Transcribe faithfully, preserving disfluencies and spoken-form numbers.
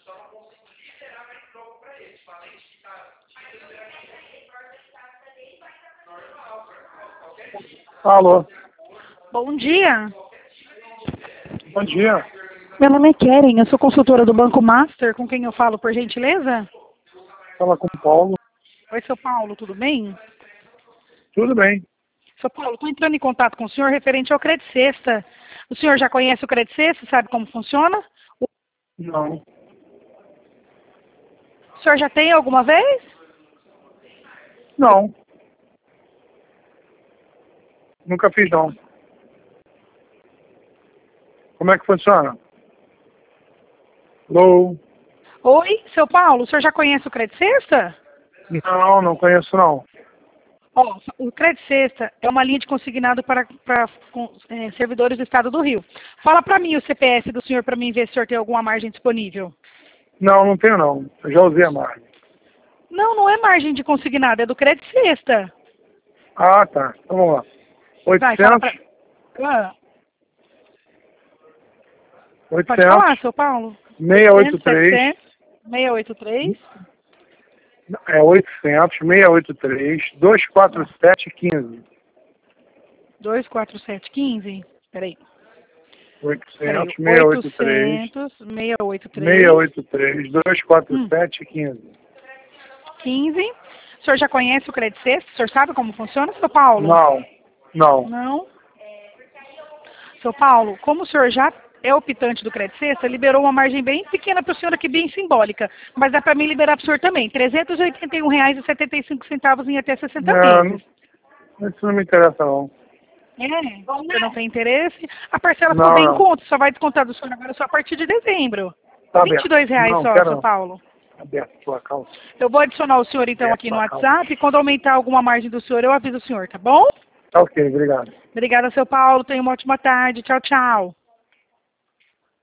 Alô. Bom dia. Bom dia. Meu nome é Keren, eu sou consultora do Banco Master, com quem eu falo, por gentileza? Fala com o Paulo. Oi, seu Paulo, tudo bem? Tudo bem. Seu Paulo, estou entrando em contato com o senhor referente ao Credit Sexta. O senhor já conhece o Credit Sexta, sabe como funciona? Não. O senhor já tem alguma vez? Não. Nunca fiz, não. Como é que funciona? Alô? Oi, seu Paulo, o senhor já conhece o Credit Sexta? Não, não conheço, não. Ó, o Credit Sexta é uma linha de consignado para, para com, é, servidores do Estado do Rio. Fala para mim o C P F do senhor para mim ver se o senhor tem alguma margem disponível. Não, não tenho, não. Eu já usei a margem. Não, não é margem de consignado, é do Credit Sexta. Ah, tá. Então vamos lá. Vai, fala oitocentos. pra... Ah, pode oitocentos. falar, seu Paulo. seiscentos e oitenta e três. setecentos, seiscentos e oitenta e três. É oitocentos, seiscentos e oitenta e três, duzentos e quarenta e sete, quinze. dois quatro sete um cinco. Peraí. Peraí. oitocentos, seiscentos e oitenta e três. oitocentos, seiscentos e oitenta e três. seiscentos e oitenta e três, duzentos e quarenta e sete, quinze. quinze. O senhor já conhece o Credit Sexta? O senhor sabe como funciona, seu Paulo? Não. Não. Não? Seu Paulo, como o senhor já é optante do Credit Sexta, liberou uma margem bem pequena para o senhor aqui, bem simbólica. Mas dá para mim liberar para o senhor também. trezentos e oitenta e um reais e setenta e cinco centavos em até sessenta vezes. Não, isso não me interessa, não. É, você não tem interesse? A parcela Não, ficou bem em não. conta, só vai descontar do senhor agora só a partir de dezembro. Tá vinte e dois reais não, só, quero seu não. Paulo. Aberto sua calça. Eu vou adicionar o senhor então Aberto aqui no sua calça. WhatsApp e quando aumentar alguma margem do senhor, eu aviso o senhor, tá bom? Tá ok, obrigado. Obrigada, seu Paulo. Tenha uma ótima tarde. Tchau, tchau.